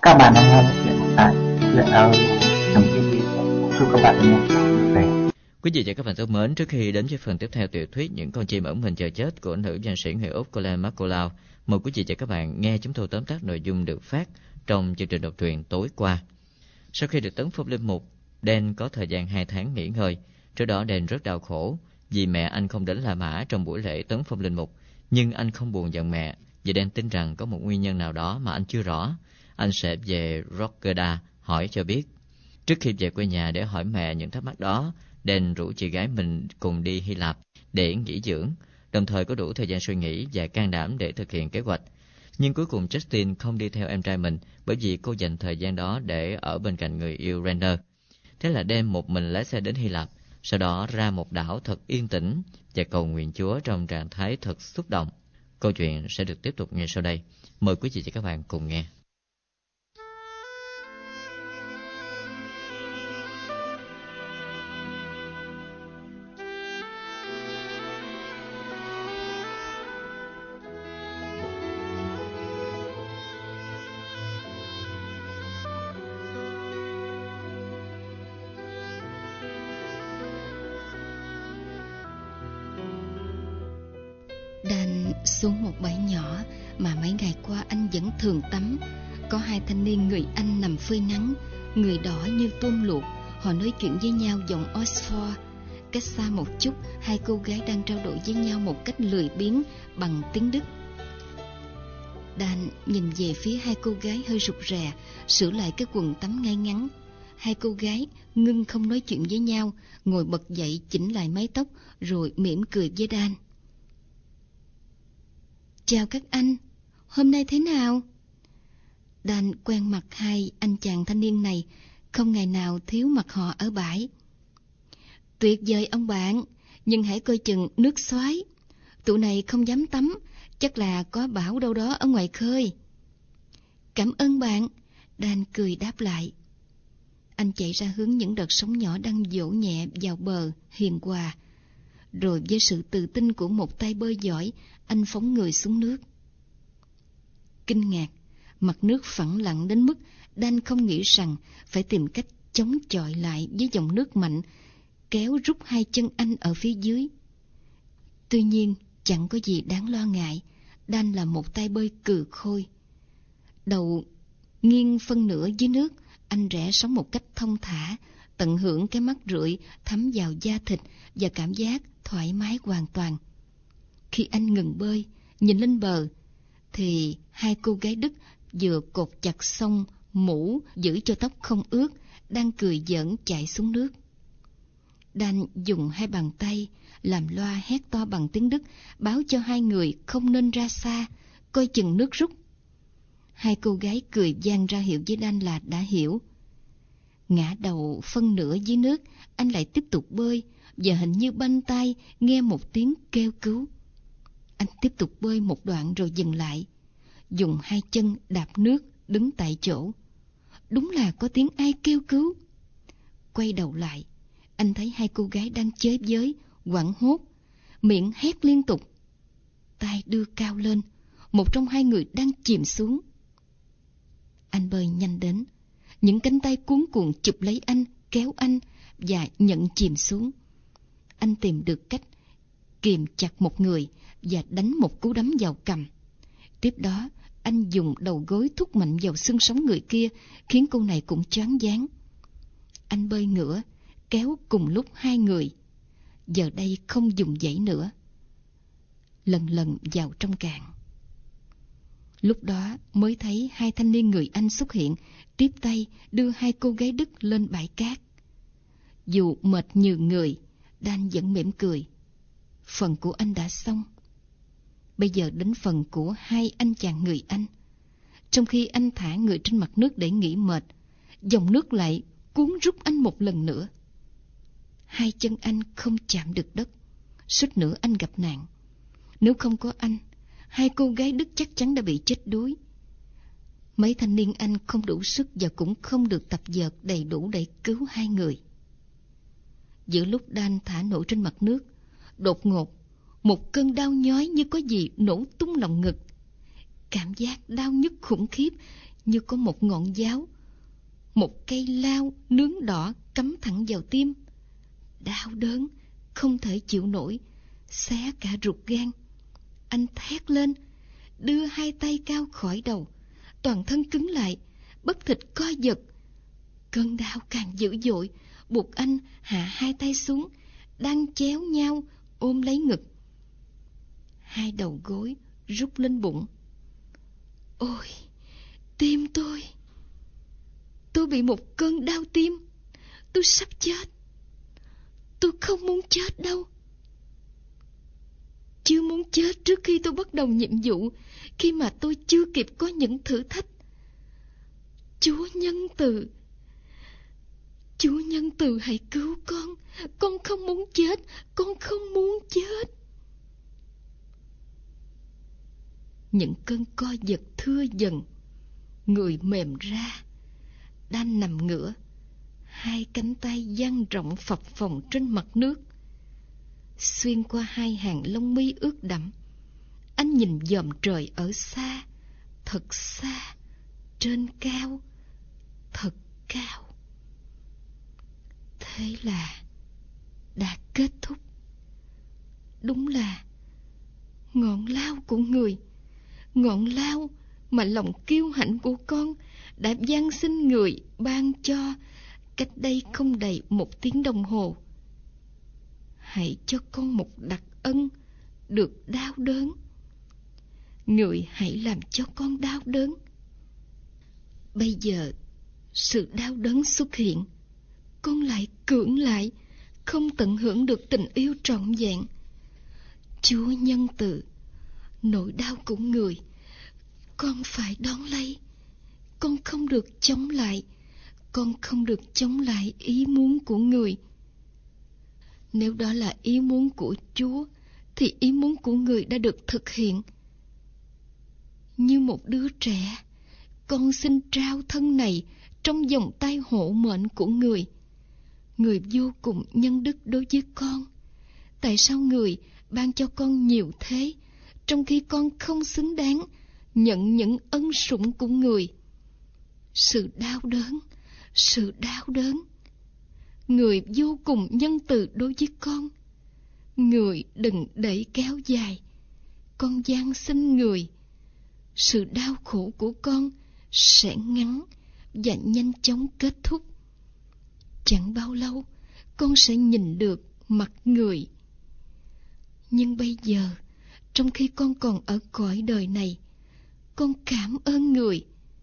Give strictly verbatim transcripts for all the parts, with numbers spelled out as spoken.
Các bạn đang nghe chuyện tại chuyện audio.tv. Chúc các bạn nghe vui vẻ. Quý vị và các bạn thân mến, trước khi đến với phần tiếp theo tiểu thuyết Những con chim ẩn mình chờ chết của nữ văn sĩ người Úc Colleen McCullough, mời quý vị và các bạn nghe chúng tôi tóm tắt nội dung được phát trong chương trình đọc truyện tối qua. Sau khi được tấn phong linh mục, Dan có thời gian hai tháng nghỉ ngơi. Trước đó Dan rất đau khổ vì mẹ anh không đến La Mã trong buổi lễ tấn phong linh mục, nhưng anh không buồn giận mẹ vì Dan tin rằng có một nguyên nhân nào đó mà anh chưa rõ. Anh sẽ về Rockefeller hỏi cho biết. Trước khi về quê nhà để hỏi mẹ những thắc mắc đó, Dan rủ chị gái mình cùng đi Hy Lạp để nghỉ dưỡng, đồng thời có đủ thời gian suy nghĩ và can đảm để thực hiện kế hoạch. Nhưng cuối cùng Justin không đi theo em trai mình bởi vì cô dành thời gian đó để ở bên cạnh người yêu Rainer. Thế là Dan một mình lái xe đến Hy Lạp, sau đó ra một đảo thật yên tĩnh và cầu nguyện Chúa trong trạng thái thật xúc động. Câu chuyện sẽ được tiếp tục ngay sau đây. Mời quý vị và các bạn cùng nghe. Dan xuống một bãi nhỏ mà mấy ngày qua anh vẫn thường tắm. Có hai thanh niên người Anh nằm phơi nắng, người đỏ như tôm luộc. Họ nói chuyện với nhau giọng Oxford. Cách xa một chút, hai cô gái đang trao đổi với nhau một cách lười biếng bằng tiếng Đức. Dan nhìn về phía hai cô gái hơi rụt rè, sửa lại cái quần tắm ngay ngắn. Hai cô gái ngưng không nói chuyện với nhau, ngồi bật dậy chỉnh lại mái tóc rồi mỉm cười với Dan. Chào các anh, hôm nay thế nào? Dan quen mặt hai anh chàng thanh niên này, không ngày nào thiếu mặt họ ở bãi. Tuyệt vời ông bạn, nhưng hãy coi chừng nước xoáy. Tụi này không dám tắm, chắc là có bão đâu đó ở ngoài khơi. Cảm ơn bạn, Dan cười đáp lại. Anh chạy ra hướng những đợt sóng nhỏ đang vỗ nhẹ vào bờ, hiền hòa. Rồi với sự tự tin của một tay bơi giỏi, anh phóng người xuống nước. Kinh ngạc, mặt nước phẳng lặng đến mức Dan không nghĩ rằng phải tìm cách chống chọi lại với dòng nước mạnh, kéo rút hai chân anh ở phía dưới. Tuy nhiên, chẳng có gì đáng lo ngại, Dan là một tay bơi cừ khôi. Đầu nghiêng phân nửa dưới nước, anh rẽ sóng một cách thông thả, tận hưởng cái mắt rượi thấm vào da thịt và cảm giác thoải mái hoàn toàn. Khi anh ngừng bơi, nhìn lên bờ, thì hai cô gái Đức vừa cột chặt xông mũ giữ cho tóc không ướt, đang cười giỡn chạy xuống nước. Dan dùng hai bàn tay làm loa hét to bằng tiếng Đức, báo cho hai người không nên ra xa, coi chừng nước rút. Hai cô gái cười vang ra hiệu với Dan là đã hiểu. Ngã đầu phân nửa dưới nước, anh lại tiếp tục bơi, và hình như bên tai nghe một tiếng kêu cứu. Anh tiếp tục bơi một đoạn rồi dừng lại, dùng hai chân đạp nước, đứng tại chỗ. Đúng là có tiếng ai kêu cứu. Quay đầu lại, anh thấy hai cô gái đang chơi với, hoảng hốt, miệng hét liên tục. Tai đưa cao lên, một trong hai người đang chìm xuống. Anh bơi nhanh đến, những cánh tay cuống cuồng chụp lấy anh, kéo anh và nhận chìm xuống. Anh tìm được cách kìm chặt một người và đánh một cú đấm vào cằm. Tiếp đó, anh dùng đầu gối thúc mạnh vào xương sống người kia, khiến cô này cũng choáng váng. Anh bơi ngửa, kéo cùng lúc hai người. Giờ đây không dùng dãy nữa. Lần lần vào trong cạn. Lúc đó mới thấy hai thanh niên người Anh xuất hiện, tiếp tay đưa hai cô gái Đức lên bãi cát. Dù mệt nhừ người, Dan vẫn mỉm cười. Phần của anh đã xong. Bây giờ đến phần của hai anh chàng người Anh. Trong khi anh thả người trên mặt nước để nghỉ mệt, dòng nước lại cuốn rút anh một lần nữa. Hai chân anh không chạm được đất, suýt nữa anh gặp nạn. Nếu không có anh, hai cô gái Đức chắc chắn đã bị chết đuối. Mấy thanh niên Anh không đủ sức và cũng không được tập dượt đầy đủ để cứu hai người. Giữa lúc Dan thả nổi trên mặt nước, đột ngột một cơn đau nhói như có gì nổ tung lòng ngực. Cảm giác đau nhức khủng khiếp như có một ngọn giáo, một cây lao nướng đỏ cắm thẳng vào tim. Đau đớn, không thể chịu nổi, xé cả ruột gan. Anh thét lên, đưa hai tay cao khỏi đầu, toàn thân cứng lại, bắp thịt co giật. Cơn đau càng dữ dội, buộc anh hạ hai tay xuống, đang chéo nhau ôm lấy ngực. Hai đầu gối rút lên bụng. Ôi, tim tôi! Tôi bị một cơn đau tim. Tôi sắp chết. Tôi không muốn chết đâu. Chưa muốn chết trước khi tôi bắt đầu nhiệm vụ, khi mà tôi chưa kịp có những thử thách. Chúa nhân từ, Chúa nhân từ hãy cứu con. Con không muốn chết. Con không muốn chết. Những cơn co giật thưa dần, người mềm ra. Dan nằm ngửa, hai cánh tay dang rộng phập phồng trên mặt nước. Xuyên qua hai hàng lông mi ướt đẫm, anh nhìn dòm trời ở xa, thật xa, trên cao, thật cao. Thế là đã kết thúc. Đúng là ngọn lao của người, ngọn lao mà lòng kiêu hãnh của con đã van xin người ban cho cách đây không đầy một tiếng đồng hồ. Hãy cho con một đặc ân được đau đớn. Người hãy làm cho con đau đớn. Bây giờ sự đau đớn xuất hiện, con lại cưỡng lại, không tận hưởng được tình yêu trọn vẹn. Chúa nhân từ, nỗi đau của người con phải đón lấy. Con không được chống lại. Con không được chống lại ý muốn của người. Nếu đó là ý muốn của Chúa, thì ý muốn của người đã được thực hiện. Như một đứa trẻ, con xin trao thân này trong vòng tay hộ mệnh của người. Người vô cùng nhân đức đối với con. Tại sao người ban cho con nhiều thế, trong khi con không xứng đáng nhận những ân sủng của người? Sự đau đớn, sự đau đớn. Người vô cùng nhân từ đối với con. Người đừng để kéo dài. Con van xin người. Sự đau khổ của con sẽ ngắn và nhanh chóng kết thúc. Chẳng bao lâu con sẽ nhìn được mặt người. Nhưng bây giờ, trong khi con còn ở cõi đời này, con cảm ơn người.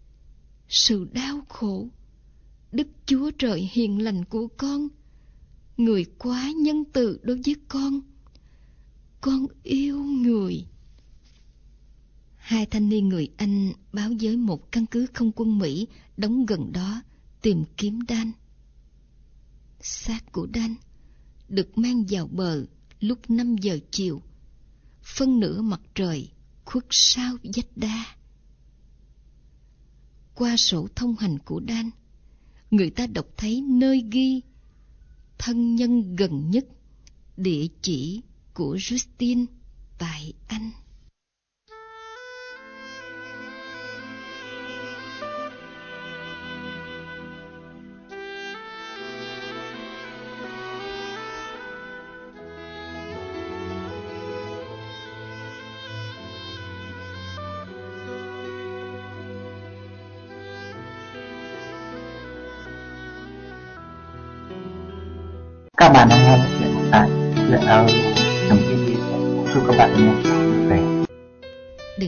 Sự đau khổ, Đức Chúa Trời hiền lành của con, người quá nhân từ đối với con. Con yêu người. Hai thanh niên người Anh báo với một căn cứ không quân Mỹ đóng gần đó tìm kiếm Dan. Xác của Dan được mang vào bờ lúc năm giờ chiều, phân nửa mặt trời khuất sau vách đá. Qua sổ thông hành của Dan, người ta đọc thấy nơi ghi thân nhân gần nhất, địa chỉ của Justine tại Anh. Các bạn đang nghe chuyện tại chuyện audio chấm vê en. Chúc các bạn nghe vui vẻ. Điện,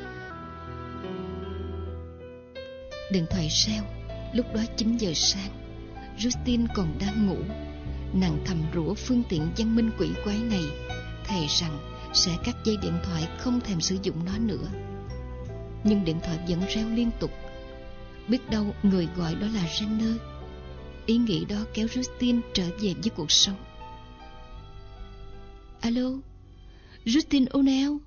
điện thoại reo. Lúc đó chín giờ sáng. Justine còn đang ngủ. Nàng thầm rủa phương tiện văn minh quỷ quái này, thề rằng sẽ cắt dây điện thoại, không thèm sử dụng nó nữa. Nhưng điện thoại vẫn reo liên tục. Biết đâu người gọi đó là Renner. Ý nghĩ đó kéo Justine trở về với cuộc sống. Alo, Justine O'Neill.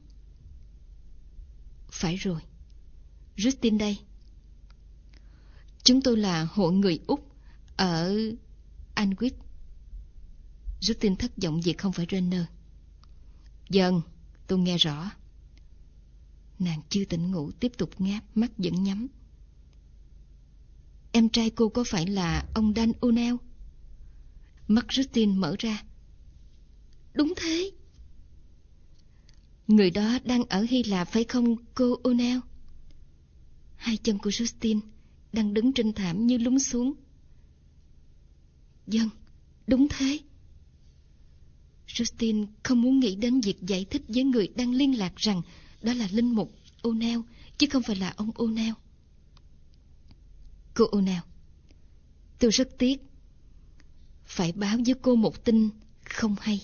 Phải rồi, Justine đây. Chúng tôi là hội người Úc ở Anwick. Justine thất vọng vì không phải Renner. Vâng, tôi nghe rõ. Nàng chưa tỉnh ngủ, tiếp tục ngáp, mắt vẫn nhắm. em trai cô có phải là ông Dan O'Neill? Mắt Justine mở ra. Đúng thế. Người đó đang ở Hy Lạp phải không cô O'Neill? Hai chân của Justine đang đứng trên thảm như lún xuống. Vâng, đúng thế. Justine không muốn nghĩ đến việc giải thích với người đang liên lạc rằng đó là linh mục O'Neill, chứ không phải là ông O'Neill. Cô O'Neill, tôi rất tiếc phải báo với cô một tin không hay.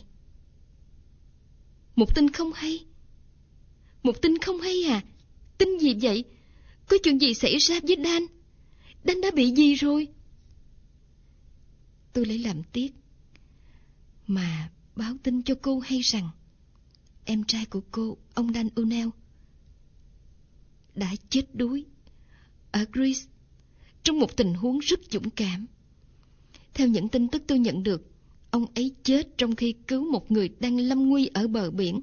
Một tin không hay? Một tin không hay à? Tin gì vậy? Có chuyện gì xảy ra với Dan? Dan đã bị gì rồi? Tôi lấy làm tiếc mà báo tin cho cô hay rằng em trai của cô, ông Dan O'Neill, đã chết đuối ở Greece trong một tình huống rất dũng cảm. Theo những tin tức tôi nhận được, ông ấy chết trong khi cứu một người đang lâm nguy ở bờ biển.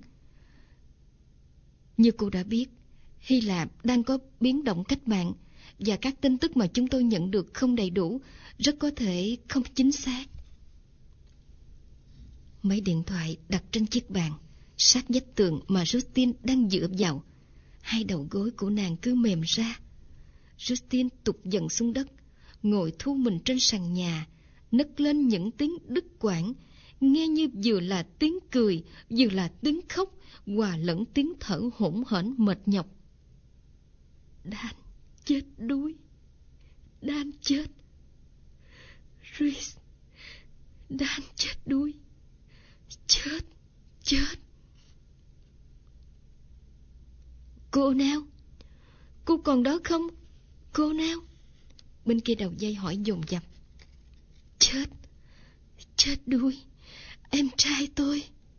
Như cô đã biết, Hy Lạp đang có biến động cách mạng, và các tin tức mà chúng tôi nhận được không đầy đủ, rất có thể không chính xác. Máy điện thoại đặt trên chiếc bàn sát vách tường mà Justine đang dựa vào. Hai đầu gối của nàng cứ mềm ra. Justine tụt dần xuống đất, ngồi thu mình trên sàn nhà, nấc lên những tiếng đứt quãng, nghe như vừa là tiếng cười, vừa là tiếng khóc, hòa lẫn tiếng thở hổn hển mệt nhọc. Dan chết đuối. Dan chết. Reese. Dan chết đuối. Chết. Chết. Cô O'Neill, cô còn đó không? Cô O'Neill. Bên kia đầu dây hỏi dồn dập. Chết. Chết đuối. Em trai tôi.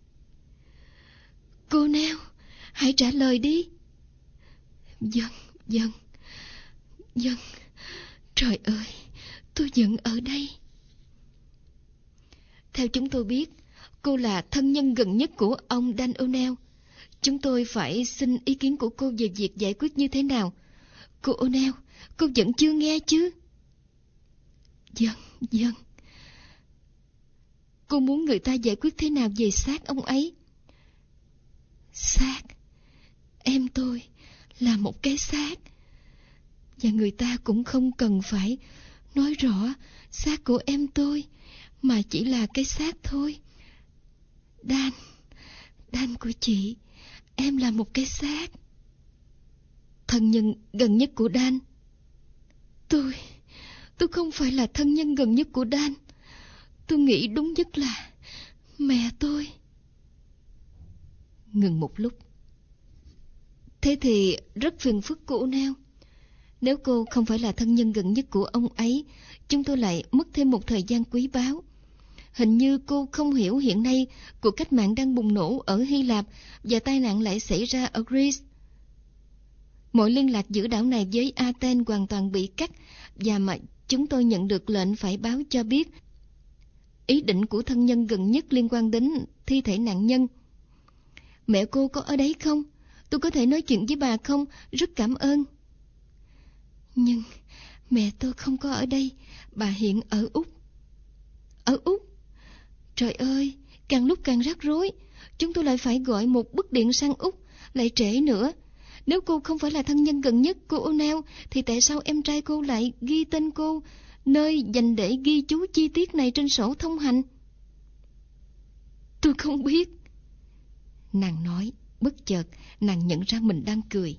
Cô O'Neill, hãy trả lời đi. Vâng, vâng, vâng. Trời ơi, tôi vẫn ở đây. Theo chúng tôi biết, cô là thân nhân gần nhất của ông Dan O'Neill. Chúng tôi phải xin ý kiến của cô về việc giải quyết như thế nào. Cô O'Neill, cô vẫn chưa nghe chứ? Vâng, vâng. Cô muốn người ta giải quyết thế nào về xác ông ấy? Xác? Em tôi là một cái xác. Và người ta cũng không cần phải nói rõ xác của em tôi, mà chỉ là cái xác thôi. Dan, Dan của chị, em là một cái xác. Thân nhân gần nhất của Dan? Tôi, tôi không phải là thân nhân gần nhất của Dan. Tôi nghĩ đúng nhất là mẹ tôi. Ngừng một lúc. Thế thì rất phiền phức cô O'Neill. Nếu cô không phải là thân nhân gần nhất của ông ấy, chúng tôi lại mất thêm một thời gian quý báu. Hình như cô không hiểu hiện nay cuộc cách mạng đang bùng nổ ở Hy Lạp và tai nạn lại xảy ra ở Greece. Mọi liên lạc giữa đảo này với Athens hoàn toàn bị cắt, và mà chúng tôi nhận được lệnh phải báo cho biết ý định của thân nhân gần nhất liên quan đến thi thể nạn nhân. Mẹ cô có ở đấy không? Tôi có thể nói chuyện với bà không? Rất cảm ơn. Nhưng mẹ tôi không có ở đây. Bà hiện ở Úc. Ở Úc? Trời ơi, càng lúc càng rắc rối. Chúng tôi lại phải gọi một bức điện sang Úc, lại trễ nữa. Nếu cô không phải là thân nhân gần nhất cô O'Neill, thì tại sao em trai cô lại ghi tên cô nơi dành để ghi chú chi tiết này trên sổ thông hành? Tôi không biết. Nàng nói, bất chợt nàng nhận ra mình đang cười.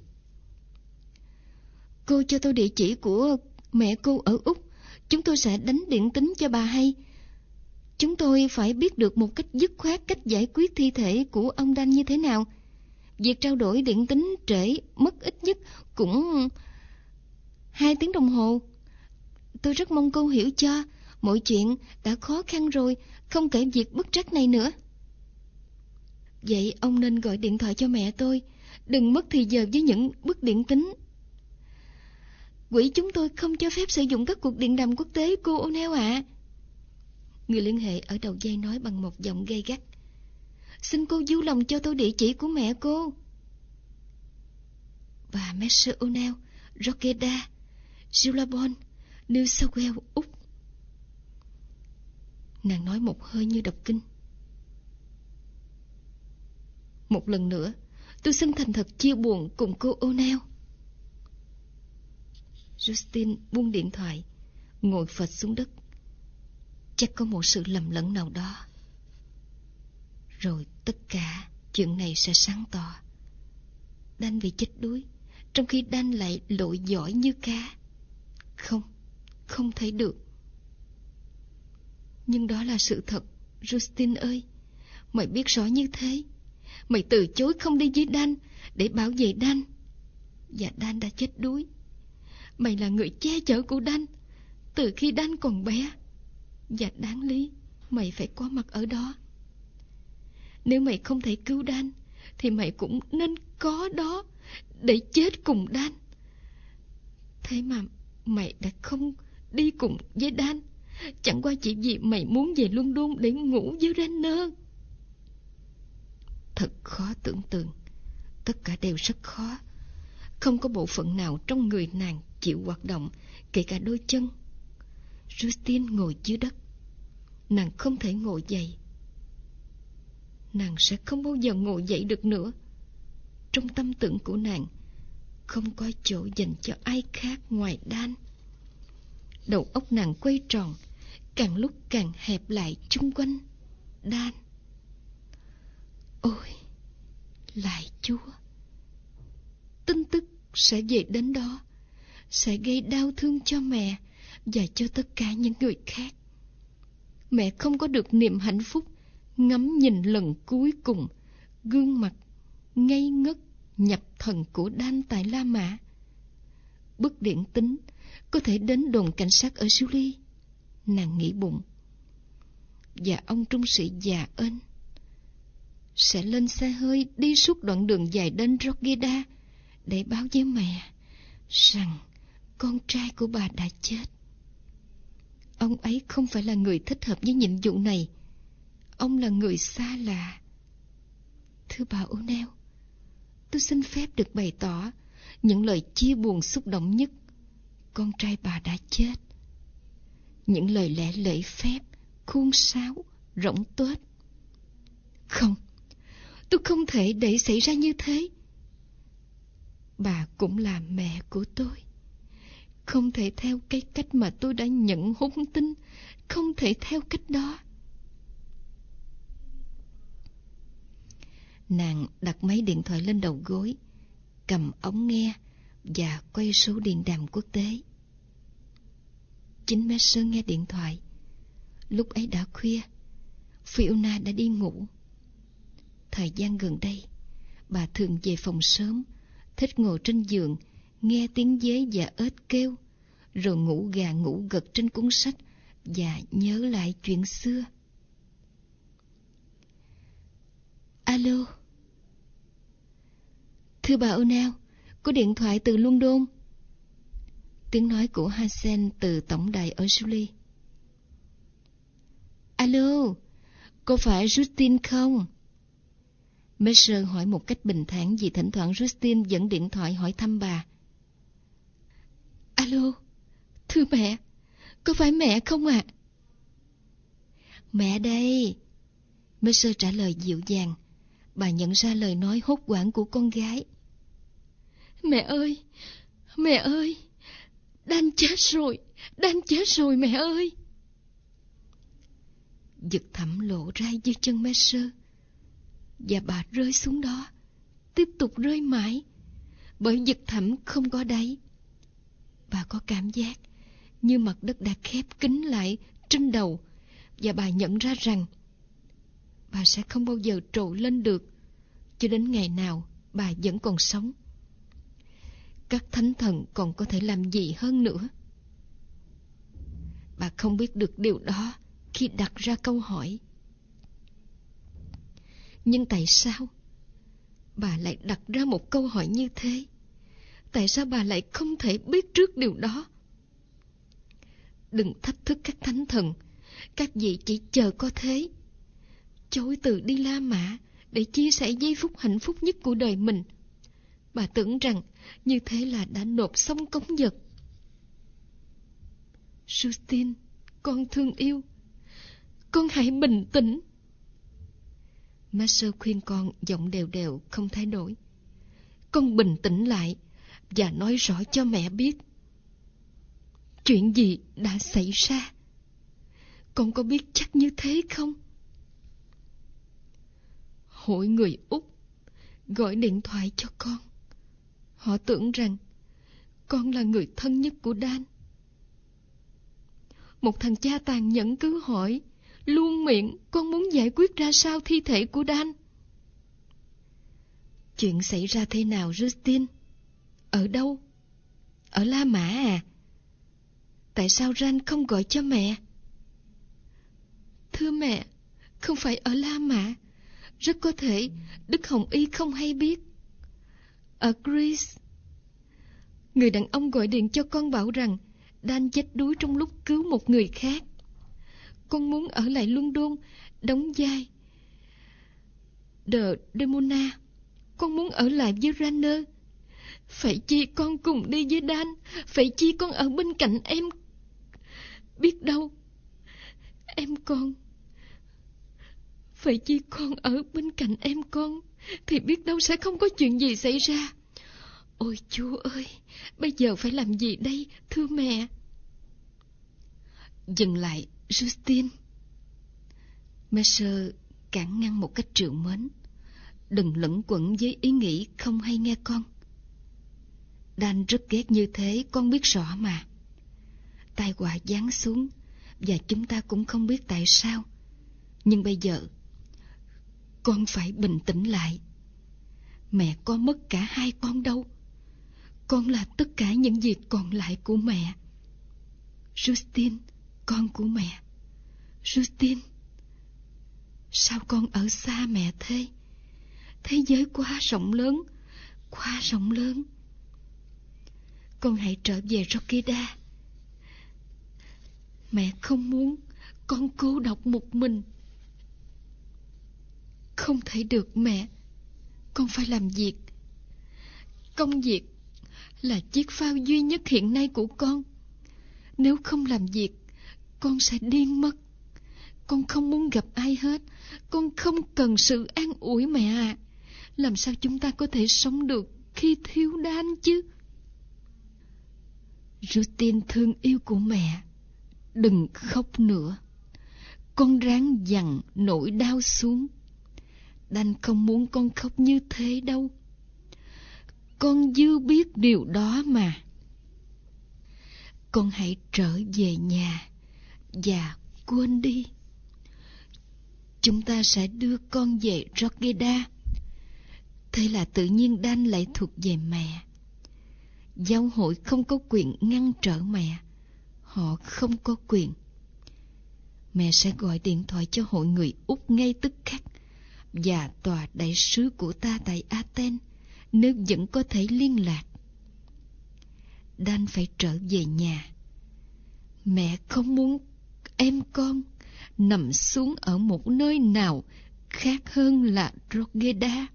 Cô cho tôi địa chỉ của mẹ cô ở Úc. Chúng tôi sẽ đánh điện tín cho bà hay. Chúng tôi phải biết được một cách dứt khoát cách giải quyết thi thể của ông Dan như thế nào. Việc trao đổi điện tín trễ mất ít nhất cũng hai tiếng đồng hồ. Tôi rất mong cô hiểu cho. Mọi chuyện đã khó khăn rồi, không kể việc bất trắc này nữa. Vậy ông nên gọi điện thoại cho mẹ tôi. Đừng mất thì giờ với những bức điện tín. Quỹ chúng tôi không cho phép sử dụng các cuộc điện đàm quốc tế, cô O'Neill ạ. À. Người liên hệ ở đầu dây nói bằng một giọng gay gắt. Xin cô vui lòng cho tôi địa chỉ của mẹ cô. Và Messer O'Neill, Rokeda, Gilabon New South Wales, Úc. Nàng nói một hơi như đọc kinh. Một lần nữa, tôi xin thành thật chia buồn cùng cô O'Neill. Justin buông điện thoại, ngồi phịch xuống đất. Chắc có một sự lầm lẫn nào đó. Rồi tất cả chuyện này sẽ sáng tỏ. Dan bị chết đuối, trong khi Dan lại lội giỏi như cá. Không, không thể được. Nhưng đó là sự thật, Justin ơi. Mày biết rõ như thế. Mày từ chối không đi với Dan để bảo vệ Dan. Và Dan đã chết đuối. Mày là người che chở của Dan từ khi Dan còn bé. Và đáng lý mày phải có mặt ở đó. Nếu mày không thể cứu Dan thì mày cũng nên có đó để chết cùng Dan. Thế mà mày đã không đi cùng với Dan, chẳng qua chỉ vì mày muốn về London để ngủ với Renner. Thật khó tưởng tượng. Tất cả đều rất khó. Không có bộ phận nào trong người nàng chịu hoạt động, kể cả đôi chân. Justin ngồi dưới đất. Nàng không thể ngồi dậy. Nàng sẽ không bao giờ ngồi dậy được nữa. Trong tâm tưởng của nàng không có chỗ dành cho ai khác ngoài Dan. Đầu óc nàng quay tròn, càng lúc càng hẹp lại chung quanh Dan. Ôi, lạy Chúa! Tin tức sẽ về đến đó, sẽ gây đau thương cho mẹ và cho tất cả những người khác. Mẹ không có được niềm hạnh phúc ngắm nhìn lần cuối cùng gương mặt ngây ngất nhập thần của Dan tại La Mã. Bức điện tín có thể đến đồn cảnh sát ở Sully. Nàng nghĩ bụng. Và ông trung sĩ già ên sẽ lên xe hơi đi suốt đoạn đường dài đến Drogheda để báo với mẹ rằng con trai của bà đã chết. Ông ấy không phải là người thích hợp với nhiệm vụ này. Ông là người xa lạ. Thưa bà O'Neill, tôi xin phép được bày tỏ những lời chia buồn xúc động nhất. Con trai bà đã chết. Những lời lẽ lễ phép, khuôn sáo, rỗng tuếch. Không, tôi không thể để xảy ra như thế. Bà cũng là mẹ của tôi. Không thể theo cái cách mà tôi đã nhận hung tin. Không thể theo cách đó. Nàng đặt máy điện thoại lên đầu gối, cầm ống nghe và quay số điện đàm quốc tế. Chính Mercer nghe điện thoại. Lúc ấy đã khuya, Fiona đã đi ngủ. Thời gian gần đây, bà thường về phòng sớm, thích ngồi trên giường, nghe tiếng dế và ếch kêu, rồi ngủ gà ngủ gật trên cuốn sách và nhớ lại chuyện xưa. Alo. Thưa bà O'Neill, có điện thoại từ London. Tiếng nói của Hansen từ tổng đài ở Sully. Alo, có phải Justin không? Mercer hỏi một cách bình thản vì thỉnh thoảng Justin dẫn điện thoại hỏi thăm bà. Alo, thưa mẹ, có phải mẹ không ạ? À? Mẹ đây. Mercer trả lời dịu dàng. Bà nhận ra lời nói hốt hoảng của con gái. Mẹ ơi, mẹ ơi, Dan chết rồi, Dan chết rồi mẹ ơi. Vực thẳm lộ ra dưới chân Mercer, và bà rơi xuống đó, tiếp tục rơi mãi, bởi vực thẳm không có đáy. Bà có cảm giác như mặt đất đã khép kín lại trên đầu, và bà nhận ra rằng bà sẽ không bao giờ trồi lên được cho đến ngày nào bà vẫn còn sống. Các thánh thần còn có thể làm gì hơn nữa? Bà không biết được điều đó khi đặt ra câu hỏi. Nhưng tại sao bà lại đặt ra một câu hỏi như thế? Tại sao bà lại không thể biết trước điều đó? Đừng thách thức các thánh thần. Các vị chỉ chờ có thế. Chối từ đi La Mã để chia sẻ giây phút hạnh phúc nhất của đời mình. Bà tưởng rằng như thế là đã nộp xong công vật. Justin, con thương yêu, con hãy bình tĩnh. Master khuyên con giọng đều đều không thay đổi. Con bình tĩnh lại và nói rõ cho mẹ biết chuyện gì đã xảy ra. Con có biết chắc như thế không? Hội người Úc gọi điện thoại cho con. Họ tưởng rằng con là người thân nhất của Dan. Một thằng cha tàn nhẫn cứ hỏi luôn miệng con muốn giải quyết ra sao thi thể của Dan. Chuyện xảy ra thế nào, Justin? Ở đâu? Ở La Mã à? Tại sao Ran không gọi cho mẹ? Thưa mẹ, không phải ở La Mã. Rất có thể Đức Hồng Y không hay biết. Ở Greece. Người đàn ông gọi điện cho con bảo rằng Dan chết đuối trong lúc cứu một người khác. Con muốn ở lại London đóng vai Desdemona. Con muốn ở lại với Ranner. Phải chi con cùng đi với Dan. Phải chi con ở bên cạnh em. Biết đâu em con. Phải chi con ở bên cạnh em con thì biết đâu sẽ không có chuyện gì xảy ra. Ôi Chúa ơi, bây giờ phải làm gì đây, thưa mẹ? Dừng lại, Justin. Mercer cản ngăn một cách trìu mến. Đừng lẫn quẩn với ý nghĩ không hay nghe con. Dan rất ghét như thế, con biết rõ mà. Tai họa giáng xuống và chúng ta cũng không biết tại sao. Nhưng bây giờ con phải bình tĩnh lại. Mẹ có mất cả hai con đâu. Con là tất cả những gì còn lại của mẹ. Justin, con của mẹ. Justin, sao con ở xa mẹ thế? Thế giới quá rộng lớn, quá rộng lớn. Con hãy trở về Rokida. Mẹ không muốn con cô độc một mình. Không thể được mẹ. Con phải làm việc. Công việc là chiếc phao duy nhất hiện nay của con. Nếu không làm việc, con sẽ điên mất. Con không muốn gặp ai hết. Con không cần sự an ủi mẹ à. Làm sao chúng ta có thể sống được khi thiếu Dan chứ? Justin thương yêu của mẹ, đừng khóc nữa. Con ráng dằn nỗi đau xuống. Dan không muốn con khóc như thế đâu. Con dư biết điều đó mà. Con hãy trở về nhà và quên đi. Chúng ta sẽ đưa con về Rokida. Thế là tự nhiên Dan lại thuộc về mẹ. Giáo hội không có quyền ngăn trở mẹ. Họ không có quyền. Mẹ sẽ gọi điện thoại cho hội người Úc ngay tức khắc và tòa đại sứ của ta tại Athens nếu vẫn có thể liên lạc. Dan phải trở về nhà. Mẹ không muốn em con nằm xuống ở một nơi nào khác hơn là Rokida.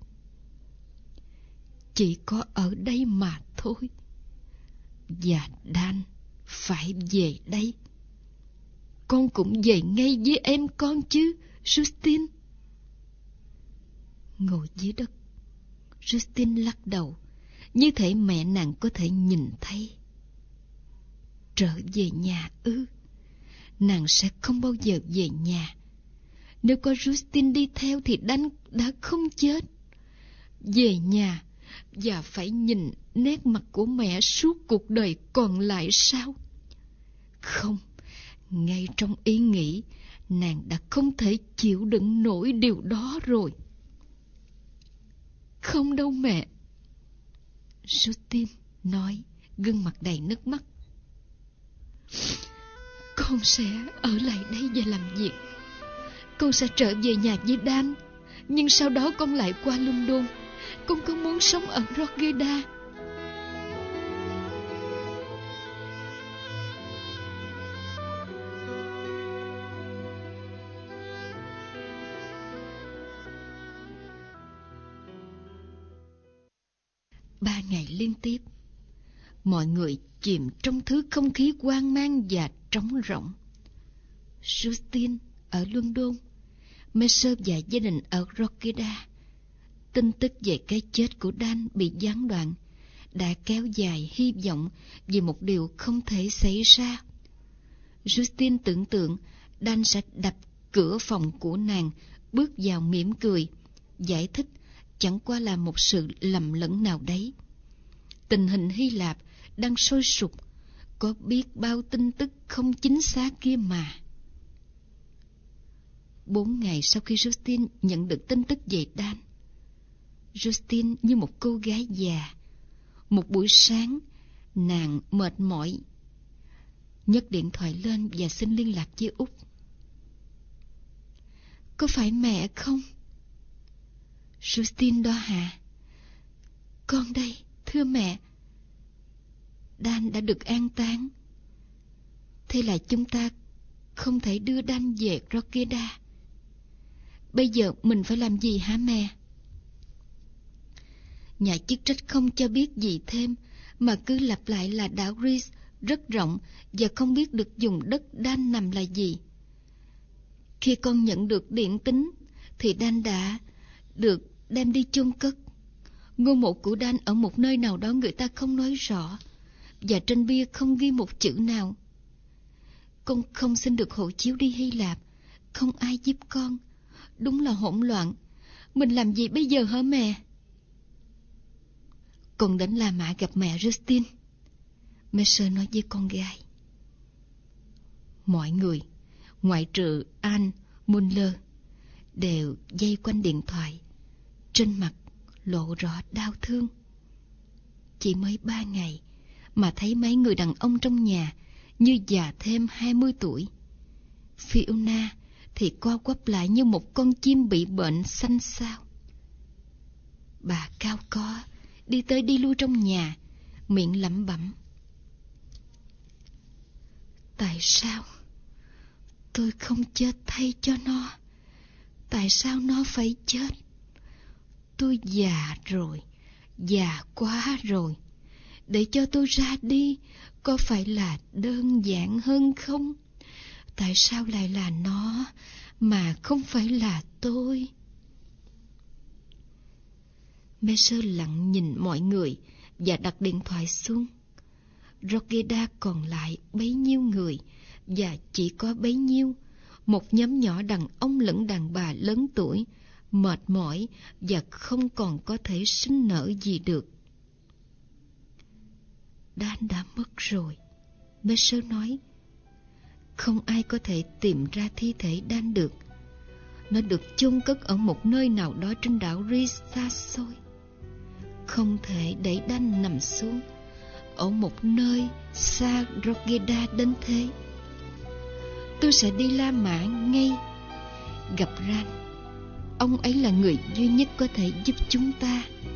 Chỉ có ở đây mà thôi. Và Dan phải về đây. Con cũng về ngay với em con chứ, Justin. Ngồi dưới đất, Justin lắc đầu, như thể mẹ nàng có thể nhìn thấy. Trở về nhà ư? Nàng sẽ không bao giờ về nhà. Nếu có Justin đi theo thì Dan đã không chết. Về nhà và phải nhìn nét mặt của mẹ suốt cuộc đời còn lại sao? Không, ngay trong ý nghĩ, nàng đã không thể chịu đựng nổi điều đó rồi. Không đâu mẹ, Justin nói, gương mặt đầy nước mắt. Con sẽ ở lại đây và làm việc. Con sẽ trở về nhà với Dan. Nhưng sau đó con lại qua London. Con không muốn sống ở Rokida. Ba ngày liên tiếp, mọi người chìm trong thứ không khí hoang mang và trống rỗng. Justin ở London, Mercer và gia đình ở Drogheda. Tin tức về cái chết của Dan bị gián đoạn đã kéo dài hy vọng về một điều không thể xảy ra. Justin tưởng tượng Dan sẽ đập cửa phòng của nàng, bước vào mỉm cười, giải thích chẳng qua là một sự lầm lẫn nào đấy. Tình hình Hy Lạp đang sôi sục, có biết bao tin tức không chính xác kia mà. Bốn ngày sau khi Justin nhận được tin tức về Dan, Justin như một cô gái già. Một buổi sáng, nàng mệt mỏi, nhấc điện thoại lên và xin liên lạc với Úc. Có phải mẹ không? Justin đó hả? Con đây, thưa mẹ. Dan đã được an táng. Thế là chúng ta không thể đưa Dan về Drogheda. Bây giờ mình phải làm gì hả mẹ? Nhà chức trách không cho biết gì thêm, mà cứ lặp lại là đảo Greece rất rộng và không biết được vùng đất Dan nằm là gì. Khi con nhận được điện tín thì Dan đã được đem đi chôn cất. Ngôi mộ của Dan ở một nơi nào đó người ta không nói rõ, và trên bia không ghi một chữ nào. Con không xin được hộ chiếu đi Hy Lạp, không ai giúp con. Đúng là hỗn loạn. Mình làm gì bây giờ hả mẹ? Con đến La Mã gặp mẹ Justin, Mercer nói với con gái. Mọi người, ngoại trừ Anne Muller, đều dây quanh điện thoại, trên mặt lộ rõ đau thương. Chỉ mới ba ngày mà thấy mấy người đàn ông trong nhà như già thêm hai mươi tuổi. Fiona thì co quắp lại như một con chim bị bệnh xanh xao. Bà cao có đi tới đi lui trong nhà, miệng lẩm bẩm. Tại sao tôi không chết thay cho nó? Tại sao nó phải chết? Tôi già rồi, già quá rồi. Để cho tôi ra đi có phải là đơn giản hơn không? Tại sao lại là nó mà không phải là tôi? Mercer lặng nhìn mọi người và đặt điện thoại xuống. Drogheda còn lại bấy nhiêu người, và chỉ có bấy nhiêu, một nhóm nhỏ đàn ông lẫn đàn bà lớn tuổi, mệt mỏi và không còn có thể sinh nở gì được. Dan đã mất rồi, Mercer nói. Không ai có thể tìm ra thi thể Dan được. Nó được chôn cất ở một nơi nào đó trên đảo Greece xa xôi. Không thể để Dan nằm xuống ở một nơi xa Drogheda đến thế. Tôi sẽ đi La Mã ngay, gặp Ran. Ông ấy là người duy nhất có thể giúp chúng ta.